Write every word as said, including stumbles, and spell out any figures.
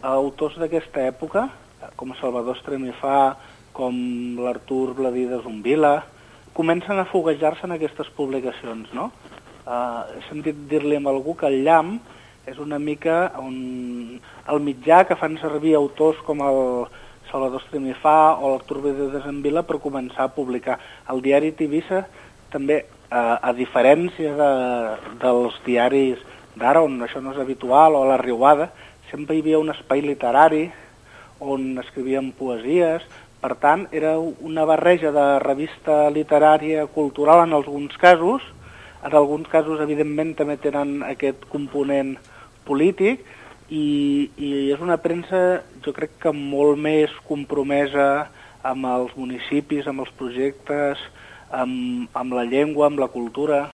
autors d'aquesta època, com Salvador Estremifà, com l'Artur Bladí de Zumbila, comencen a foguejar-se en aquestes publicacions, no? Uh, he sentit dir-li a algú que el llamp és una mica un, el mitjà que fan servir autors com el Salvador Estremifà o l'Artur Bladí de Zumbila per començar a publicar. El diari Tivissa també, uh, a diferència de, dels diaris d'ara, on això no és habitual, o la Riuada, sempre hi havia un espai literari on escrivien poesies. Per tant, era una barreja de revista literària cultural en alguns casos. En alguns casos, evidentment, també tenen aquest component polític i, i és una premsa, jo crec que molt més compromesa amb els municipis, amb els projectes, amb, amb la llengua, amb la cultura.